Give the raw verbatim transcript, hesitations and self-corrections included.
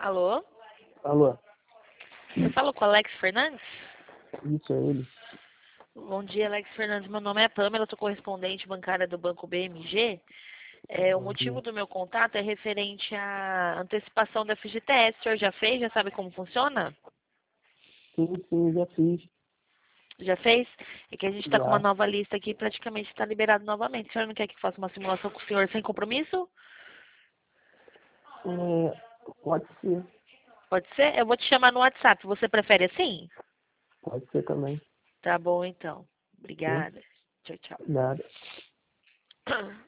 Alô? Alô? Eu falo com o Alex Fernandes? Isso, é ele. Bom dia, Alex Fernandes. Meu nome é Pamela, sou correspondente bancária do Banco B M G. É, o Bom motivo dia. do meu contato é referente à antecipação da F G T S. O senhor já fez? Já sabe como funciona? Sim, sim, já fiz. Já fez? É que a gente está com uma Já. nova lista aqui e praticamente está liberado novamente. O senhor não quer que faça uma simulação com o senhor sem compromisso? É, pode ser. Pode ser? Eu vou te chamar no WhatsApp. Você prefere assim? Pode ser também. Tá bom, então. Sim. Obrigada. Tchau, tchau. Nada.